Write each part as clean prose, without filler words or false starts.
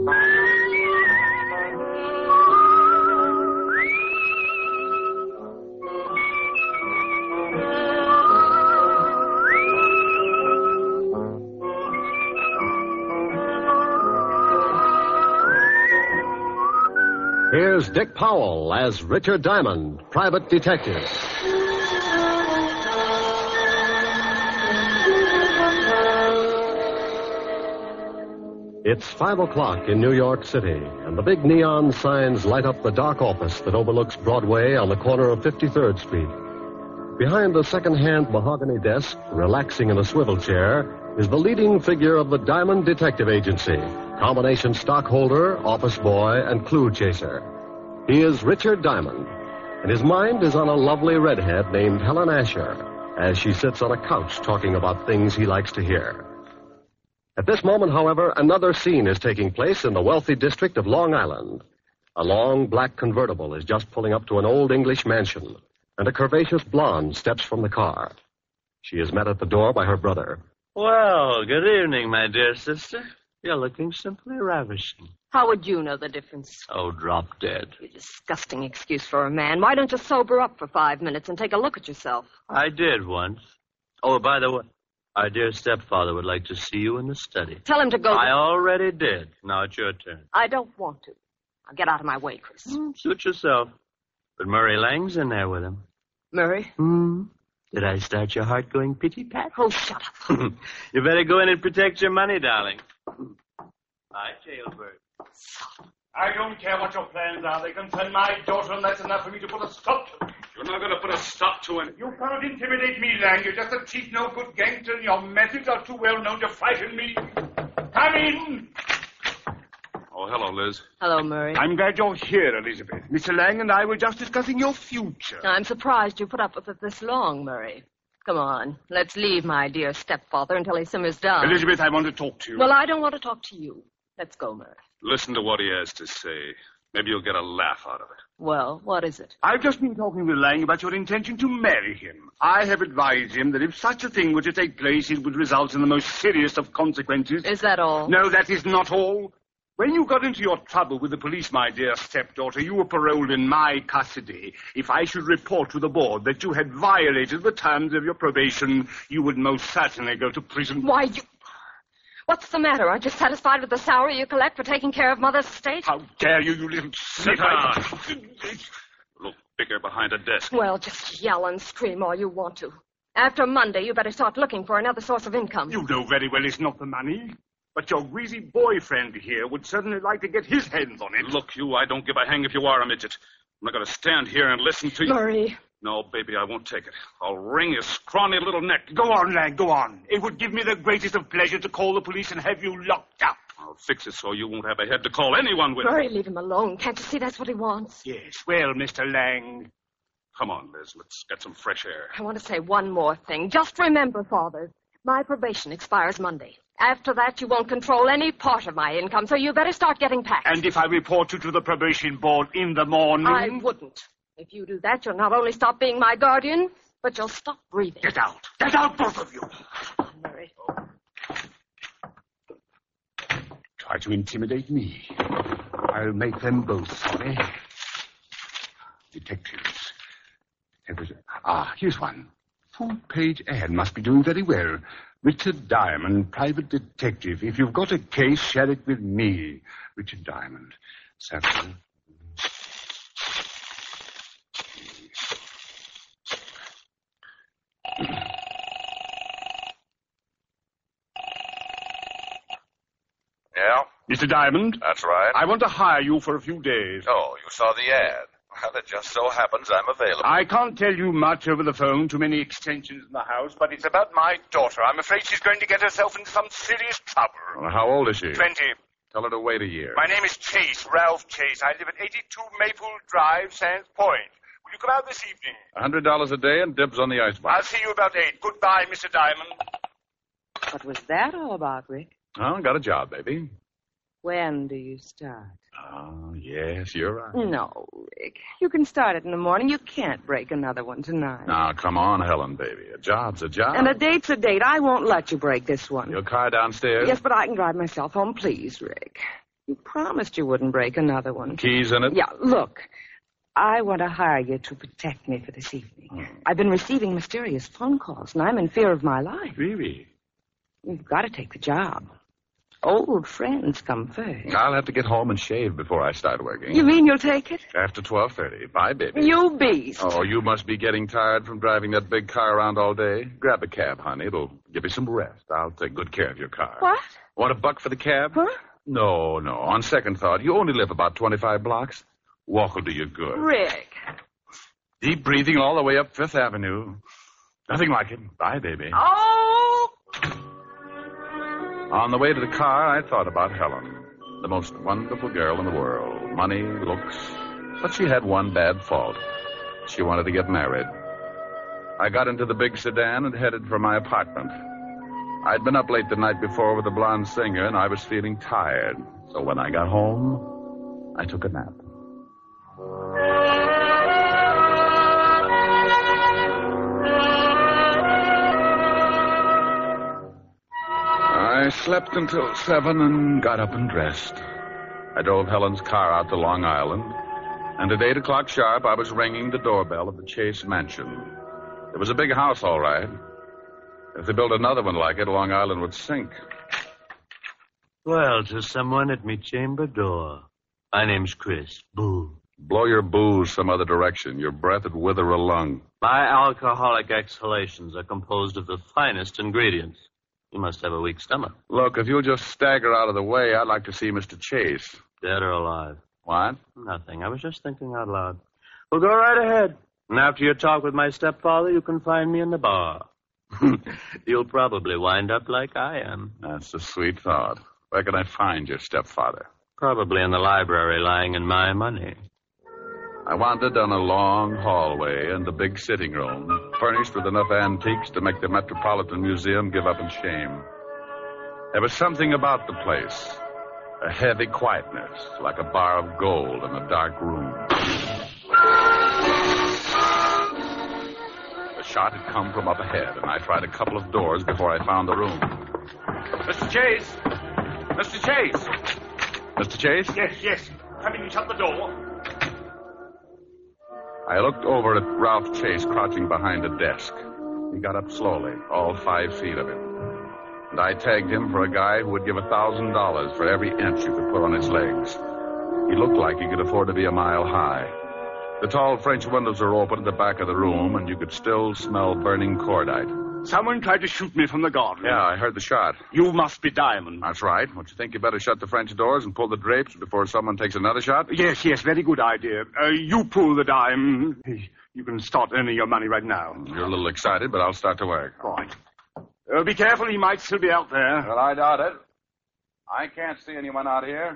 Here's Dick Powell as Richard Diamond, private detective. It's 5 o'clock in New York City, and the big neon signs light up the dark office that overlooks Broadway on the corner of 53rd Street. Behind the second-hand mahogany desk, relaxing in a swivel chair, is the leading figure of the Diamond Detective Agency, combination stockholder, office boy, and clue chaser. He is Richard Diamond, and his mind is on a lovely redhead named Helen Asher, as she sits on a couch talking about things he likes to hear. At this moment, however, another scene is taking place in the wealthy district of Long Island. A long black convertible is just pulling up to an old English mansion, and a curvaceous blonde steps from the car. She is met at the door by her brother. Well, good evening, my dear sister. You're looking simply ravishing. How would you know the difference? Oh, drop dead. You disgusting excuse for a man. Why don't you sober up for 5 minutes and take a look at yourself? I did once. Oh, by the way, our dear stepfather would like to see you in the study. Tell him to go. I already did. Now it's your turn. I don't want to. Now get out of my way, Chris. Suit yourself. But Murray Lang's in there with him. Murray? Did I start your heart going pitty-pat? Oh, shut up. You better go in and protect your money, darling. Hi, Jailbird. I don't care what your plans are. They concern my daughter, and that's enough for me to put a stop to it. You're not going to put a stop to him. You cannot intimidate me, Lang. You're just a cheap, no-good gangster, and your methods are too well known to frighten me. Come in! Oh, hello, Liz. Hello, Murray. I'm glad you're here, Elizabeth. Mr. Lang and I were just discussing your future. I'm surprised you put up with it this long, Murray. Come on, let's leave my dear stepfather until he simmers down. Elizabeth, I want to talk to you. Well, I don't want to talk to you. Let's go, Murray. Listen to what he has to say. Maybe you'll get a laugh out of it. Well, what is it? I've just been talking with Lang about your intention to marry him. I have advised him that if such a thing were to take place, it would result in the most serious of consequences. Is that all? No, that is not all. When you got into your trouble with the police, my dear stepdaughter, you were paroled in my custody. If I should report to the board that you had violated the terms of your probation, you would most certainly go to prison. Why, you... What's the matter? Aren't you satisfied with the salary you collect for taking care of Mother's estate? How dare you, you little Sit down. Look bigger behind a desk. Well, just yell and scream all you want to. After Monday, you better start looking for another source of income. You know very well it's not the money. But your greasy boyfriend here would certainly like to get his hands on it. Look, you, I don't give a hang if you are a midget. I'm not going to stand here and listen to you. Murray. No, baby, I won't take it. I'll wring your scrawny little neck. Go on, lad, go on. It would give me the greatest of pleasure to call the police and have you locked up. I'll fix it so you won't have a head to call anyone with. Murray, leave him alone. Can't you see that's what he wants? Yes, well, Mr. Lang. Come on, Liz, let's get some fresh air. I want to say one more thing. Just remember, Father, my probation expires Monday. After that, you won't control any part of my income, so you better start getting packed. And if I report you to the probation board in the morning? I wouldn't. If you do that, you'll not only stop being my guardian, but you'll stop breathing. Get out. Get out, both of you. Oh, Murray. Try to intimidate me. I'll make them both sorry. Detectives. Here's one. Full-page ad must be doing very well. Richard Diamond, private detective. If you've got a case, share it with me. Richard Diamond. Saturday. Yeah? Mr. Diamond? That's right. I want to hire you for a few days. Oh, you saw the ad. Well, it just so happens I'm available. I can't tell you much over the phone, too many extensions in the house, but It's about my daughter. I'm afraid she's going to get herself into some serious trouble. Well, how old is she? 20. Tell her to wait a year. My name is Chase, Ralph Chase. I live at 82 Maple Drive, Sands Point. Will you come out this evening? $100 a day and dibs on the I'll icebox. see you about 8. Goodbye, Mr. Diamond. What was that all about, Rick? Oh, got a job, baby. When do you start? Oh, yes, you're right. No, Rick. You can start it in the morning. You can't break another one tonight. Now, come on, Helen, baby. A job's a job. And a date's a date. I won't let you break this one. Your car downstairs? Yes, but I can drive myself home, please, Rick. You promised you wouldn't break another one. Keys in it? Yeah, look. I want to hire you to protect me for this evening. I've been receiving mysterious phone calls, and I'm in fear of my life. Really? You've got to take the job. Old friends come first. I'll have to get home and shave before I start working. You mean you'll take it? After 12:30. Bye, baby. You beast. Oh, you must be getting tired from driving that big car around all day. Grab a cab, honey. It'll give you some rest. I'll take good care of your car. What? Want $1 for the cab? Huh? No. On second thought, you only live about 25 blocks. Walk will do you good. Rick. Deep breathing all the way up Fifth Avenue. Nothing like it. Bye, baby. Oh! On the way to the car, I thought about Helen, the most wonderful girl in the world. Money, looks, but she had one bad fault. She wanted to get married. I got into the big sedan and headed for my apartment. I'd been up late the night before with the blonde singer, and I was feeling tired. So when I got home, I took a nap. I slept until 7 and got up and dressed. I drove Helen's car out to Long Island, and at 8 o'clock sharp, I was ringing the doorbell of the Chase Mansion. It was a big house, all right. If they built another one like it, Long Island would sink. Well, to someone at me chamber door. My name's Chris. Boo. Blow your booze some other direction. Your breath would wither a lung. My alcoholic exhalations are composed of the finest ingredients. You must have a weak stomach. Look, if you'll just stagger out of the way, I'd like to see Mr. Chase. Dead or alive? What? Nothing. I was just thinking out loud. Well, go right ahead. And after your talk with my stepfather, you can find me in the bar. You'll probably wind up like I am. That's a sweet thought. Where can I find your stepfather? Probably in the library lying in my money. I wandered down a long hallway and the big sitting room, furnished with enough antiques to make the Metropolitan Museum give up in shame. There was something about the place, a heavy quietness, like a bar of gold in a dark room. The shot had come from up ahead, and I tried a couple of doors before I found the room. Mr. Chase! Mr. Chase! Mr. Chase? Yes. Come in and shut the door. I looked over at Ralph Chase crouching behind a desk. He got up slowly, all 5 feet of him. And I tagged him for a guy who would give $1,000 for every inch you could put on his legs. He looked like he could afford to be a mile high. The tall French windows were open at the back of the room, and you could still smell burning cordite. Someone tried to shoot me from the garden. Yeah, I heard the shot. You must be Diamond. That's right. Don't you think you better shut the French doors and pull the drapes before someone takes another shot? Yes, very good idea. You pull the dime. You can start earning your money right now. You're a little excited, but I'll start to work. All right. Be careful, he might still be out there. Well, I doubt it. I can't see anyone out here.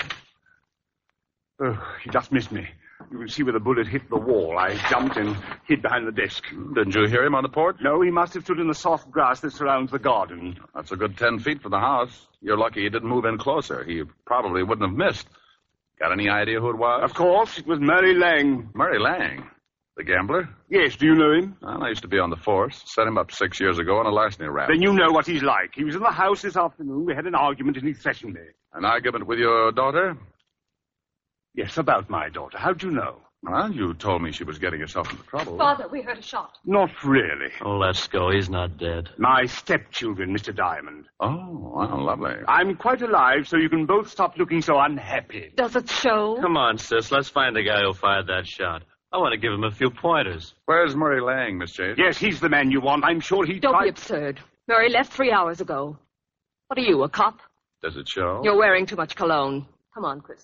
Oh, he just missed me. You can see where the bullet hit the wall. I jumped and hid behind the desk. Didn't you hear him on the porch? No, he must have stood in the soft grass that surrounds the garden. That's a good 10 feet from the house. You're lucky he didn't move in closer. He probably wouldn't have missed. Got any idea who it was? Of course, it was Murray Lang. Murray Lang? The gambler? Yes, do you know him? Well, I used to be on the force. Set him up 6 years ago on a larceny rap. Then you know what he's like. He was in the house this afternoon. We had an argument and he threatened me. An argument with your daughter? Yes, about my daughter. How'd you know? Well, you told me she was getting herself into trouble. Father, we heard a shot. Not really. Oh, let's go. He's not dead. My stepchildren, Mr. Diamond. Oh, well, lovely. I'm quite alive, so you can both stop looking so unhappy. Does it show? Come on, sis. Let's find the guy who fired that shot. I want to give him a few pointers. Where's Murray Lang, Miss Chase? Yes, he's the man you want. I'm sure he Don't tried... be absurd. Murray left 3 hours ago. What are you, a cop? Does it show? You're wearing too much cologne. Come on, Chris.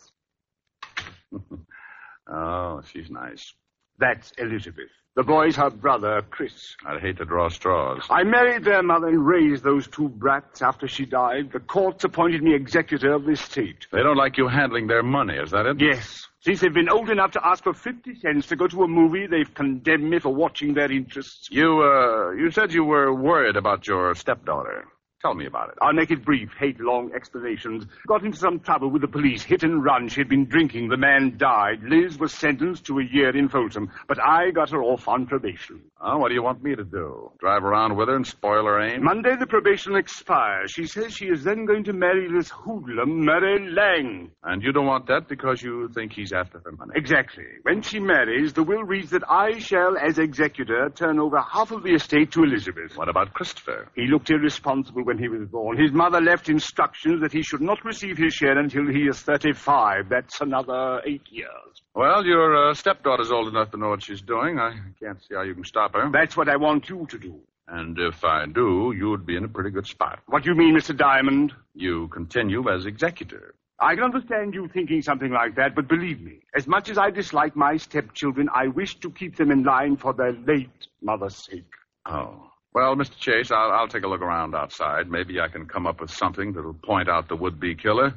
Oh, she's nice. That's Elizabeth. The boy's her brother, Chris. I'd hate to draw straws. I married their mother and raised those 2 brats after she died. The courts appointed me executor of the estate. They don't like you handling their money, is that it? Yes. Since they've been old enough to ask for 50 cents to go to a movie, they've condemned me for watching their interests. You said you were worried about your stepdaughter. Tell me about it. I'll make it brief. Hate long explanations. Got into some trouble with the police. Hit and run. She had been drinking. The man died. Liz was sentenced to a year in Folsom. But I got her off on probation. Oh, what do you want me to do? Drive around with her and spoil her aim? Monday the probation expires. She says she is then going to marry this hoodlum, Murray Lang. And you don't want that because you think he's after her money? Exactly. When she marries, the will reads that I shall, as executor, turn over half of the estate to Elizabeth. What about Christopher? He looked irresponsible when he was born. His mother left instructions that he should not receive his share until he is 35. That's another 8 years. Well, your stepdaughter's old enough to know what she's doing. I can't see how you can stop her. That's what I want you to do. And if I do, you'd be in a pretty good spot. What do you mean, Mr. Diamond? You continue as executor. I can understand you thinking something like that, but believe me, as much as I dislike my stepchildren, I wish to keep them in line for their late mother's sake. Oh. Well, Mr. Chase, I'll take a look around outside. Maybe I can come up with something that'll point out the would-be killer.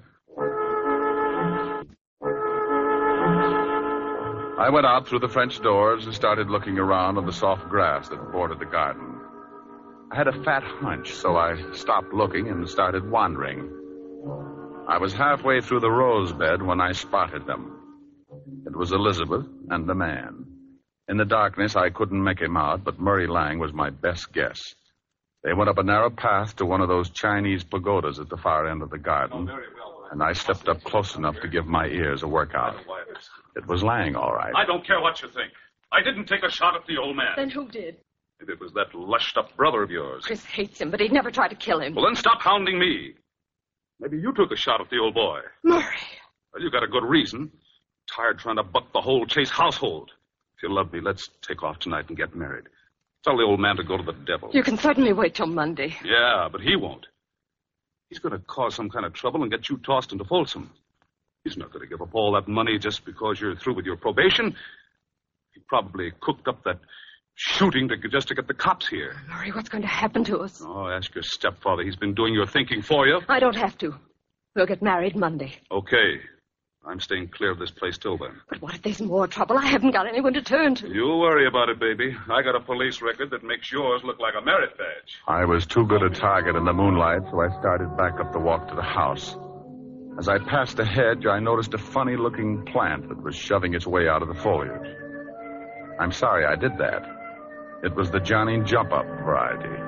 I went out through the French doors and started looking around on the soft grass that bordered the garden. I had a fat hunch, so I stopped looking and started wandering. I was halfway through the rose bed when I spotted them. It was Elizabeth and the man. In the darkness, I couldn't make him out, but Murray Lang was my best guess. They went up a narrow path to one of those Chinese pagodas at the far end of the garden, and I stepped up close enough to give my ears a workout. It was Lang, all right. I don't care what you think. I didn't take a shot at the old man. Then who did? Maybe it was that lushed-up brother of yours. Chris hates him, but he'd never try to kill him. Well, then stop hounding me. Maybe you took a shot at the old boy. Murray. Well, you got a good reason. Tired trying to buck the whole Chase household. If you love me, let's take off tonight and get married. Tell the old man to go to the devil. You can certainly wait till Monday. Yeah, but he won't. He's going to cause some kind of trouble and get you tossed into Folsom. He's not going to give up all that money just because you're through with your probation. He probably cooked up that shooting just to get the cops here. Murray, what's going to happen to us? Oh, ask your stepfather. He's been doing your thinking for you. I don't have to. We'll get married Monday. Okay. I'm staying clear of this place till then. But what if there's more trouble? I haven't got anyone to turn to. You worry about it, baby. I got a police record that makes yours look like a merit badge. I was too good a target in the moonlight, so I started back up the walk to the house. As I passed the hedge, I noticed a funny-looking plant that was shoving its way out of the foliage. I'm sorry I did that. It was the Johnny Jump-Up variety.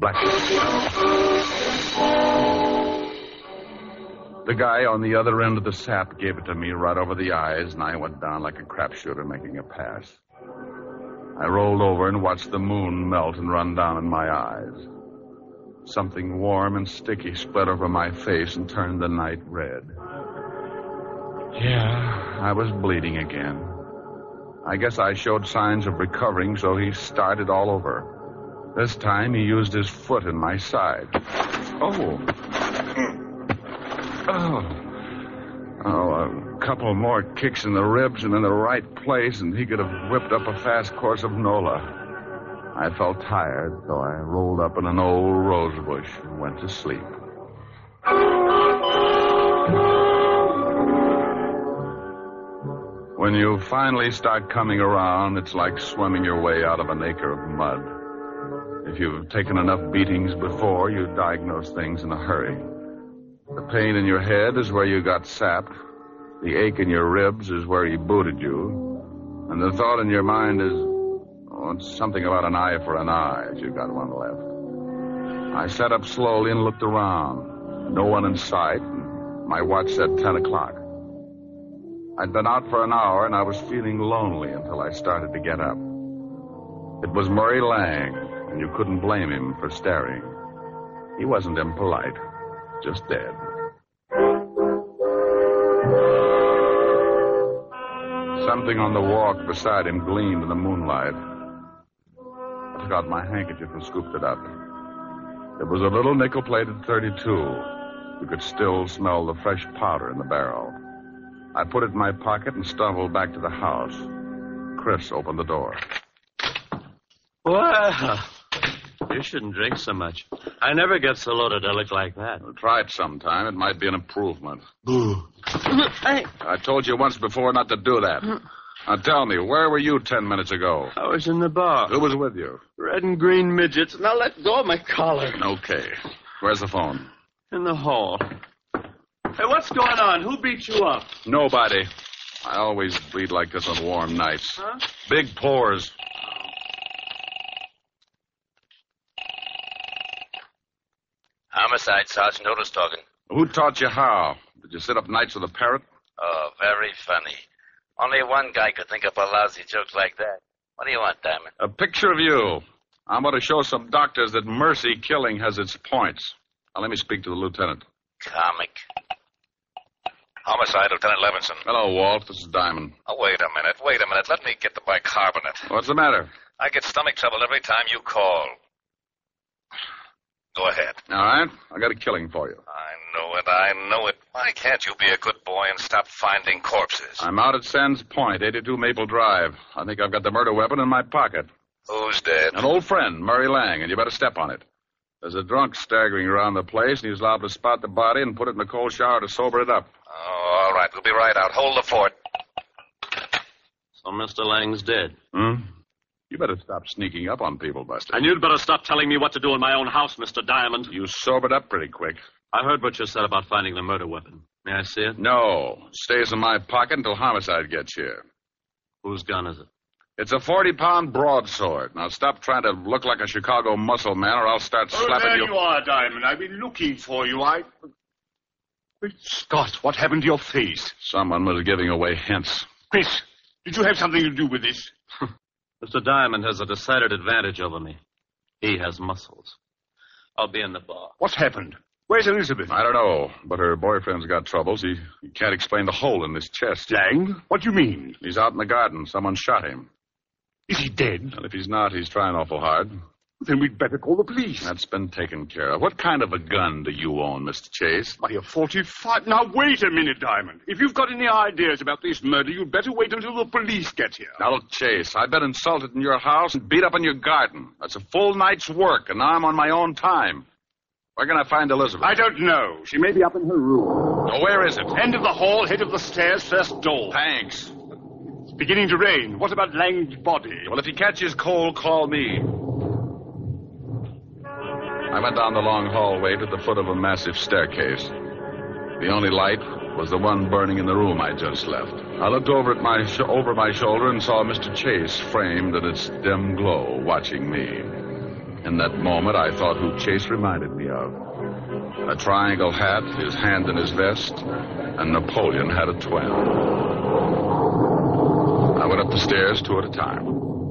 The guy on the other end of the sap gave it to me right over the eyes, and I went down like a crapshooter making a pass. I rolled over and watched the moon melt and run down in my eyes. Something warm and sticky spread over my face and turned the night red. Yeah, I was bleeding again. I guess I showed signs of recovering, so he started all over. This time he used his foot in my side. Oh, a couple more kicks in the ribs and in the right place, and he could have whipped up a fast course of Nola. I felt tired, so I rolled up in an old rose bush and went to sleep. When you finally start coming around, it's like swimming your way out of an acre of mud. If you've taken enough beatings before, you diagnose things in a hurry. The pain in your head is where you got sapped. The ache in your ribs is where he booted you. And the thought in your mind is, it's something about an eye for an eye, if you got one left. I sat up slowly and looked around. No one in sight. My watch said 10 o'clock. I'd been out for an hour, and I was feeling lonely until I started to get up. It was Murray Lang, and you couldn't blame him for staring. He wasn't impolite. Just dead. Something on the walk beside him gleamed in the moonlight. I took out my handkerchief and scooped it up. It was a little nickel-plated .32. You could still smell the fresh powder in the barrel. I put it in my pocket and stumbled back to the house. Chris opened the door. Well, you shouldn't drink so much. I never get so loaded I look like that. Well, try it sometime. It might be an improvement. Boo. I told you once before not to do that. Now tell me, where were you 10 minutes ago? I was in the bar. Who was with you? Red and green midgets. Now let go of my collar. Okay. Where's the phone? In the hall. Hey, what's going on? Who beat you up? Nobody. I always bleed like this on warm nights. Huh? Big pores. Homicide, Sergeant Otis talking. Who taught you how? Did you sit up nights with a parrot? Oh, very funny. Only one guy could think up a lousy joke like that. What do you want, Diamond? A picture of you. I'm going to show some doctors that mercy killing has its points. Now, let me speak to the lieutenant. Comic. Homicide, Lieutenant Levinson. Hello, Walt. This is Diamond. Oh, wait a minute. Let me get the bicarbonate. What's the matter? I get stomach trouble every time you call. Go ahead. All right. I got a killing for you. I know it. Why can't you be a good boy and stop finding corpses? I'm out at Sands Point, 82 Maple Drive. I think I've got the murder weapon in my pocket. Who's dead? An old friend, Murray Lang, and you better step on it. There's a drunk staggering around the place, and he's liable to spot the body and put it in a cold shower to sober it up. Oh, all right. We'll be right out. Hold the fort. So Mr. Lang's dead. You better stop sneaking up on people, Buster. And you'd better stop telling me what to do in my own house, Mr. Diamond. You sobered up pretty quick. I heard what you said about finding the murder weapon. May I see it? No. Stays in my pocket until homicide gets here. Whose gun is it? It's a 40-pound broadsword. Now stop trying to look like a Chicago muscle man, or I'll start slapping there you. You are, Diamond. I've been looking for you. Great Scott, what happened to your face? Someone was giving away hints. Chris, did you have something to do with this? Mr. Diamond has a decided advantage over me. He has muscles. I'll be in the bar. What's happened? Where's Elizabeth? I don't know, but her boyfriend's got troubles. He can't explain the hole in his chest. Lang? What do you mean? He's out in the garden. Someone shot him. Is he dead? And if he's not, he's trying awful hard. Then we'd better call the police. That's been taken care of. What kind of a gun do you own, Mr. Chase? Why, a 45. Now, wait a minute, Diamond. If you've got any ideas about this murder, you'd better wait until the police get here. Now, look, Chase, I've been insulted in your house and beat up in your garden. That's a full night's work, and now I'm on my own time. Where can I find Elizabeth? I don't know. She may be up in her room. Oh, where is it? End of the hall, head of the stairs, first door. Thanks. It's beginning to rain. What about Lang's body? Well, if he catches cold, call me. I went down the long hallway to the foot of a massive staircase. The only light was the one burning in the room I just left. I looked over at over my shoulder and saw Mr. Chase framed in its dim glow, watching me. In that moment, I thought who Chase reminded me of. A triangle hat, his hand in his vest, and Napoleon had a twin. I went up the stairs 2 at a time.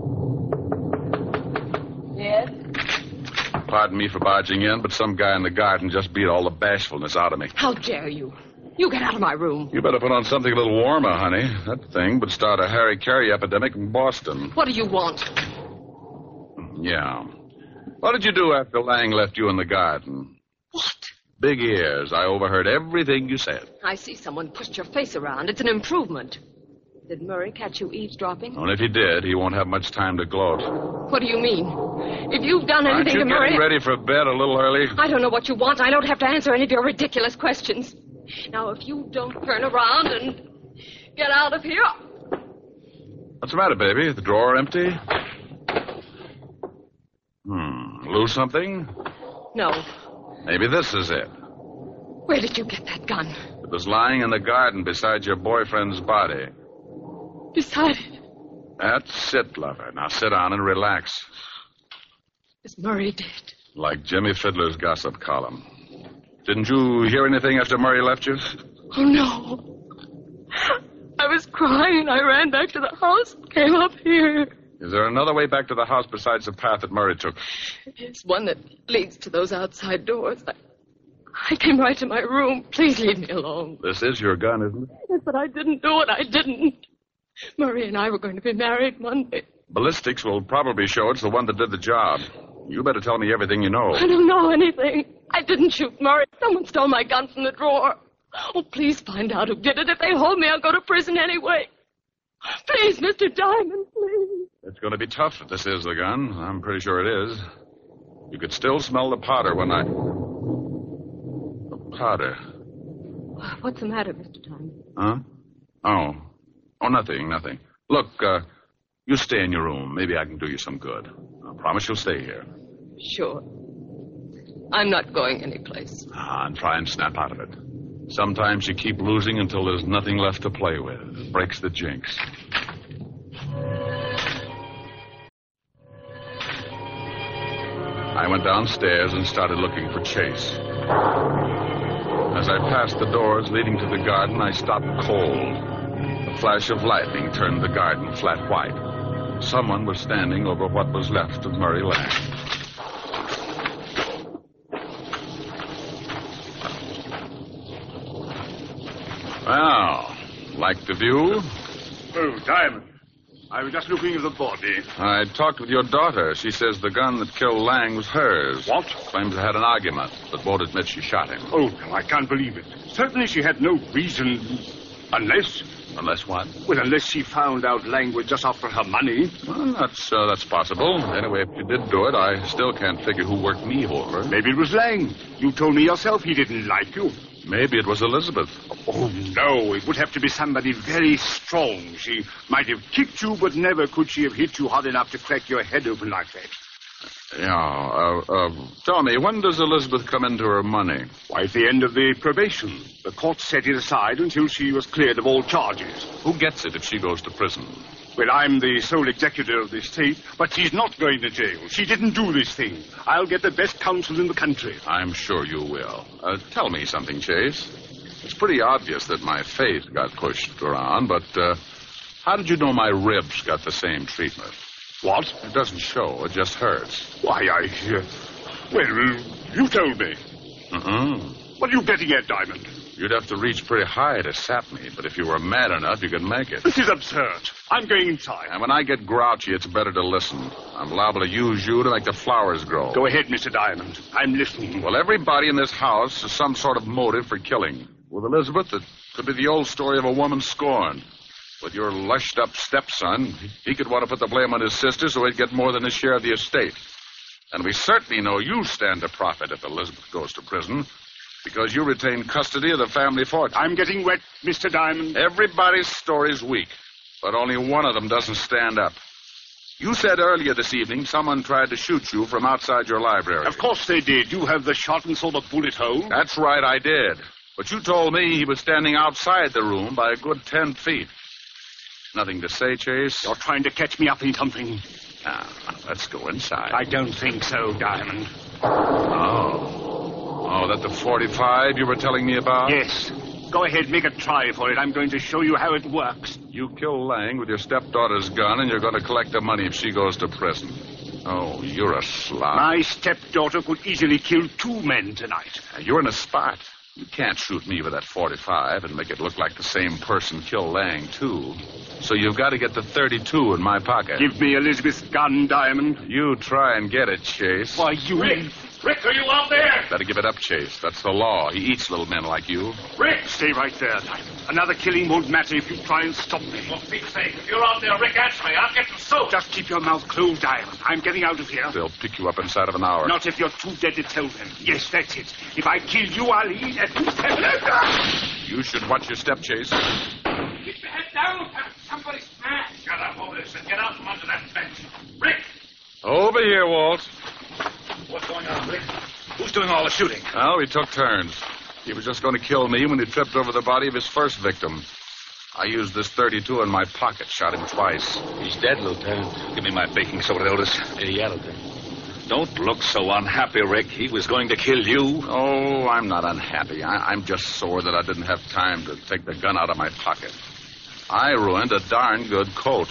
Yes? Pardon me for barging in, but some guy in the garden just beat all the bashfulness out of me. How dare you? You get out of my room. You better put on something a little warmer, honey. That thing would start a Harry Carey epidemic in Boston. What do you want? Yeah. What did you do after Lang left you in the garden? What? Big ears. I overheard everything you said. I see someone pushed your face around. It's an improvement. Did Murray catch you eavesdropping? And if he did, he won't have much time to gloat. What do you mean? If you've done anything to Aren't you Murray... getting ready for bed a little early? I don't know what you want. I don't have to answer any of your ridiculous questions. Now, if you don't turn around and get out of here... What's the matter, baby? The drawer empty? Lose something? No. Maybe this is it. Where did you get that gun? It was lying in the garden beside your boyfriend's body. Beside it. That's it, lover. Now sit down and relax. Is Murray dead? Like Jimmy Fiddler's gossip column. Didn't you hear anything after Murray left you? Oh, no. I was crying. I ran back to the house, came up here. Is there another way back to the house besides the path that Murray took? It's one that leads to those outside doors. I came right to my room. Please leave me alone. This is your gun, isn't it? Yes, but I didn't do it. I didn't. Murray and I were going to be married Monday. Ballistics will probably show it's the one that did the job. You better tell me everything you know. I don't know anything. I didn't shoot Murray. Someone stole my gun from the drawer. Oh, please find out who did it. If they hold me, I'll go to prison anyway. Please, Mr. Diamond, please. It's going to be tough if this is the gun. I'm pretty sure it is. You could still smell the powder when I... The powder. What's the matter, Mr. Diamond? Huh? Oh, nothing. Look, you stay in your room. Maybe I can do you some good. I promise you'll stay here. Sure. I'm not going anyplace. And try and snap out of it. Sometimes you keep losing until there's nothing left to play with. Breaks the jinx. I went downstairs and started looking for Chase. As I passed the doors leading to the garden, I stopped cold. A flash of lightning turned the garden flat white. Someone was standing over what was left of Murray Lang. Well, like the view? Oh, Diamond. I was just looking at the body. I talked with your daughter. She says the gun that killed Lang was hers. What? Claims they had an argument, but won't admit she shot him. Oh, no, I can't believe it. Certainly she had no reason. Unless... Unless what? Well, unless she found out Lang was just after her money. Well, that's possible. Anyway, if you did do it, I still can't figure who worked me over. Maybe it was Lang. You told me yourself he didn't like you. Maybe it was Elizabeth. Oh, no. It would have to be somebody very strong. She might have kicked you, but never could she have hit you hard enough to crack your head open like that. Yeah, tell me, when does Elizabeth come into her money? Why, at the end of the probation. The court set it aside until she was cleared of all charges. Who gets it if she goes to prison? Well, I'm the sole executor of the estate, but she's not going to jail. She didn't do this thing. I'll get the best counsel in the country. I'm sure you will. Tell me something, Chase. It's pretty obvious that my face got pushed around, but how did you know my ribs got the same treatment? What? It doesn't show. It just hurts. Why, well, you told me. What are you getting at, Diamond? You'd have to reach pretty high to sap me, but if you were mad enough, you could make it. This is absurd. I'm going inside. And when I get grouchy, it's better to listen. I'm liable to use you to make the flowers grow. Go ahead, Mr. Diamond. I'm listening. Well, everybody in this house has some sort of motive for killing. With Elizabeth, it could be the old story of a woman scorned. With your lushed-up stepson, he could want to put the blame on his sister so he'd get more than his share of the estate. And we certainly know you stand to profit if Elizabeth goes to prison, because you retain custody of the family fortune. I'm getting wet, Mr. Diamond. Everybody's story's weak, but only one of them doesn't stand up. You said earlier this evening someone tried to shoot you from outside your library. Of course they did. You have the shot and saw the bullet hole. That's right, I did. But you told me he was standing outside the room by a good 10 feet. Nothing to say, Chase? You're trying to catch me up in something. Now, let's go inside. I don't think so, Diamond. Oh, that the 45 you were telling me about? Yes. Go ahead, make a try for it. I'm going to show you how it works. You kill Lang with your stepdaughter's gun, and you're going to collect the money if she goes to prison. Oh, you're a slob. My stepdaughter could easily kill 2 men tonight. You're in a spot. You can't shoot me with that 45 and make it look like the same person killed Lang, too. So you've got to get the 32 in my pocket. Give me Elizabeth's gun, Diamond. You try and get it, Chase. Why, you... Rick, are you out there? Better give it up, Chase. That's the law. He eats little men like you. Rick! Stay right there, Diamond. Another killing won't matter if you try and stop me. For Pete's sake, if you're out there, Rick, answer me. I'll get you soaked. Just keep your mouth closed, Diamond. I'm getting out of here. They'll pick you up inside of an hour. Not if you're too dead to tell them. Yes, that's it. If I kill you, I'll eat at You should watch your step, Chase. Keep your head down. Somebody's mad. Shut up, over this, and get out from under that bench. Rick! Over here, Walt. What's going on, Rick? Who's doing all the shooting? Well, we took turns. He was just going to kill me when he tripped over the body of his first victim. I used this 32 in my pocket, shot him twice. He's dead, Lieutenant. Give me my baking soda, Otis. Yeah, Lieutenant. Don't look so unhappy, Rick. He was going to kill you. Oh, I'm not unhappy. I'm just sore that I didn't have time to take the gun out of my pocket. I ruined a darn good coat.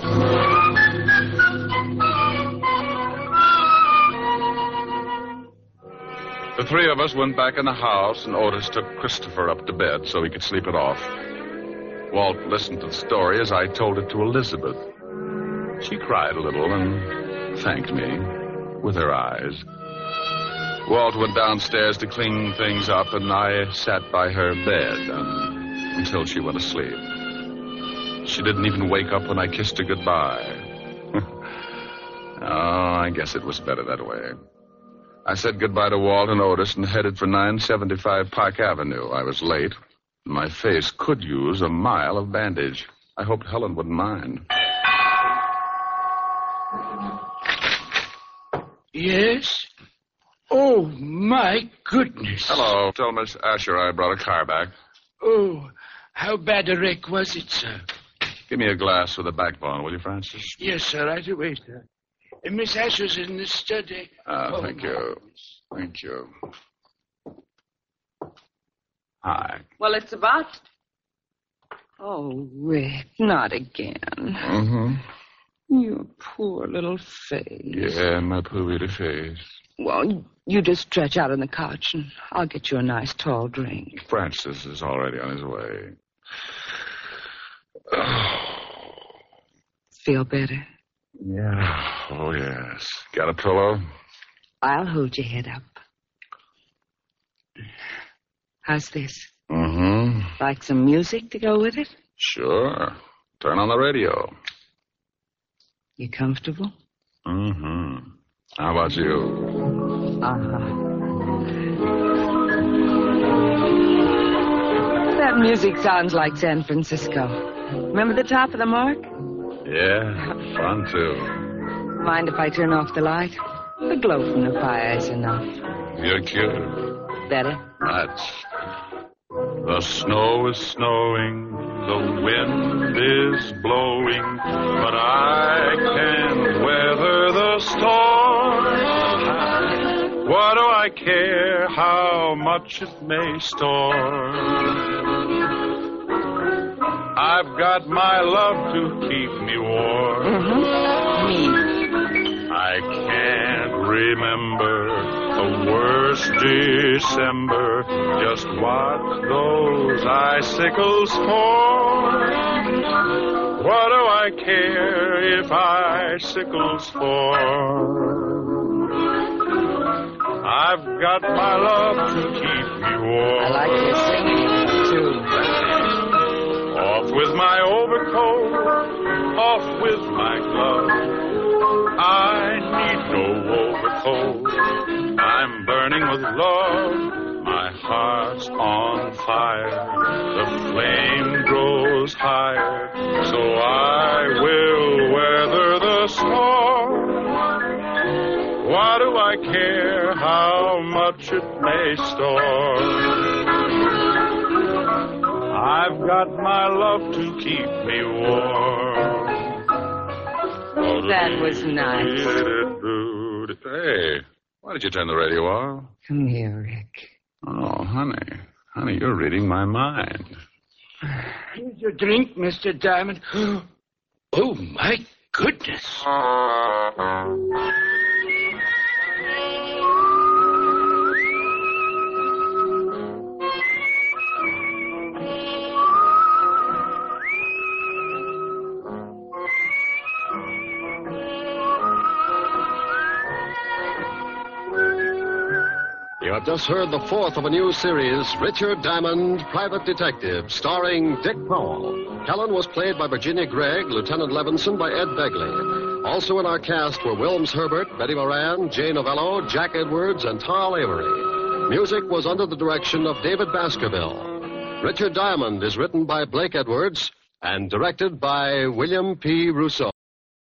The 3 of us went back in the house, and Otis took Christopher up to bed so he could sleep it off. Walt listened to the story as I told it to Elizabeth. She cried a little and thanked me with her eyes. Walt went downstairs to clean things up, and I sat by her bed until she went to sleep. She didn't even wake up when I kissed her goodbye. Oh, I guess it was better that way. I said goodbye to Walt and Otis and headed for 975 Park Avenue. I was late. My face could use a mile of bandage. I hoped Helen wouldn't mind. Yes? Oh, my goodness. Hello. Tell Miss Asher I brought a car back. Oh, how bad a wreck was it, sir? Give me a glass with a backbone, will you, Francis? Yes, sir. Right away, sir. Miss Asher's in the study. Thank you. Thank you. Hi. Well, it's about... Oh, Rick, not again. Mm-hmm. Your poor little face. Yeah, my poor little face. Well, you just stretch out on the couch, and I'll get you a nice tall drink. Francis is already on his way. Feel better? Yeah. Oh, yes. Got a pillow? I'll hold your head up. How's this? Mm-hmm. Like some music to go with it? Sure. Turn on the radio. You comfortable? Mm-hmm. How about you? That music sounds like San Francisco. Remember the top of the mark? Yeah, fun too. Mind if I turn off the light? The glow from the fire is enough. You're cute. Better? Much. The snow is snowing, the wind is blowing, but I can't weather the storm. What do I care how much it may storm? I've got my love to keep me warm. Me. I can't remember a worse December. Just watch those icicles fall. What do I care if icicles fall? I've got my love to keep me warm. I like your singing, too. Off with my overcoat, off with my glove. I need no overcoat. I'm burning with love. My heart's on fire. The flame grows higher. So I will weather the storm. Why do I care how much it may storm? I've got my love to keep me warm. That was nice. Hey, why did you turn the radio off? Come here, Rick. Oh, honey. Honey, you're reading my mind. Here's your drink, Mr. Diamond. Oh, my goodness. You have just heard the fourth of a new series, Richard Diamond, Private Detective, starring Dick Powell. Helen was played by Virginia Gregg, Lieutenant Levinson by Ed Begley. Also in our cast were Wilms Herbert, Betty Moran, Jay Novello, Jack Edwards, and Tal Avery. Music was under the direction of David Baskerville. Richard Diamond is written by Blake Edwards and directed by William P. Rousseau.